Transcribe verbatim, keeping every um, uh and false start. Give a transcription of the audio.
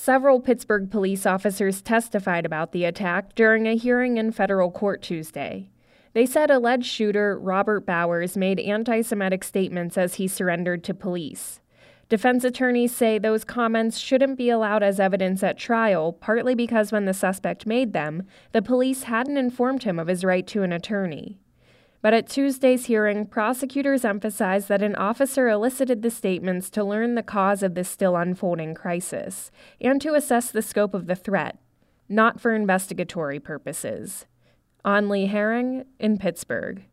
Several Pittsburgh police officers testified about the attack during a hearing in federal court Tuesday. They said alleged shooter Robert Bowers made anti-Semitic statements as he surrendered to police. Defense attorneys say those comments shouldn't be allowed as evidence at trial, partly because when the suspect made them, the police hadn't informed him of his right to an attorney. But at Tuesday's hearing, prosecutors emphasized that an officer elicited the statements to learn the cause of this still unfolding crisis and to assess the scope of the threat, not for investigatory purposes. Ann Lee Herring in Pittsburgh.